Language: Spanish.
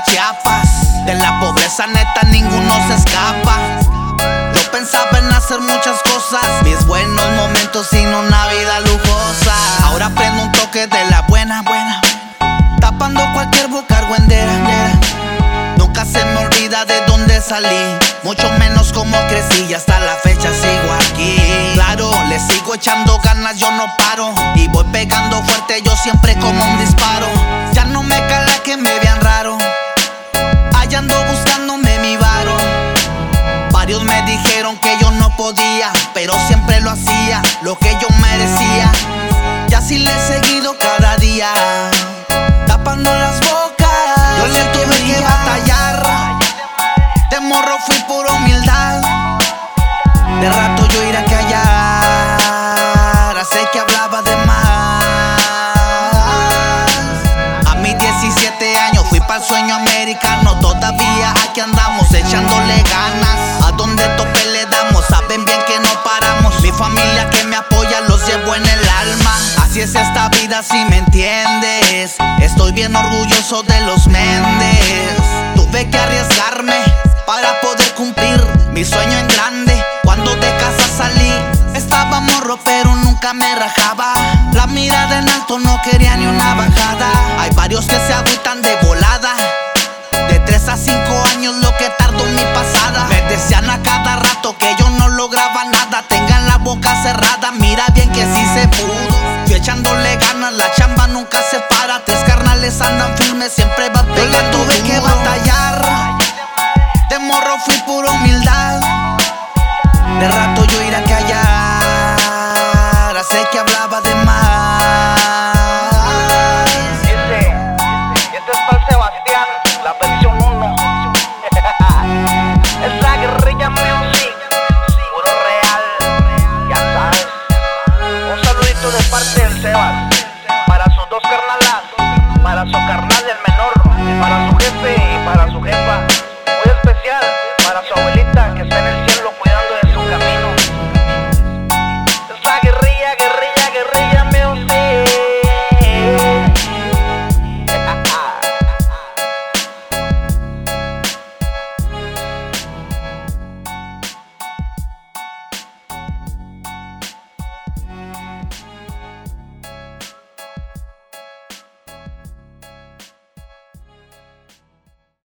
pa' Chiapas. De la pobreza neta ninguno se escapa. Yo pensaba en hacer muchas cosas, mis buenos momentos sin una vida lujosa. Ahora prendo un toque de la buena, tapando cualquier boca argüendera. Nunca se me olvida de dónde salí, mucho menos cómo crecí, y hasta la fecha sigo aquí. Claro, le sigo echando ganas, yo no paro, y voy pegando fuerte, yo siempre como un disparo. Ya no me cala que me vean raro, allá ando buscándome mi varo. Varios me dijeron que yo no podía, pero siempre lo hacía, lo que yo merecía. Y así le he seguido cada día, tapando las bocas. Yo le tuve que batallar, de morro fui pura humildad. De rato yo iré a callar, sé que hablaba de más. A mis 17 años fui pa'l sueño americano, todavía aquí andamos echándole ganas. A donde tope le damos, saben bien que no paramos. Mi familia que me apoya los llevo en el alma. Así es esta vida, si me entiendes. Estoy bien orgulloso de los Méndez. Tuve que arriesgarme para poder cumplir mi sueño en grande. Cuando de casa salí, estaba morro pero nunca me rajaba. La mirada en alto no quería ni una bajada. Hay varios que se agüitan de volada, de 3 a 5 años lo que tardó mi pasada. Me decían a cada rato que yo no lograba nada. Tengan la boca cerrada, mira bien que sí se pudo. Fui echándole ganas, la chamba nunca se para. 3 carnales andan firmes, siempre va pegando. Yo le tuve que batallar, de morro fui pura humildad. De rato yo iré a callar,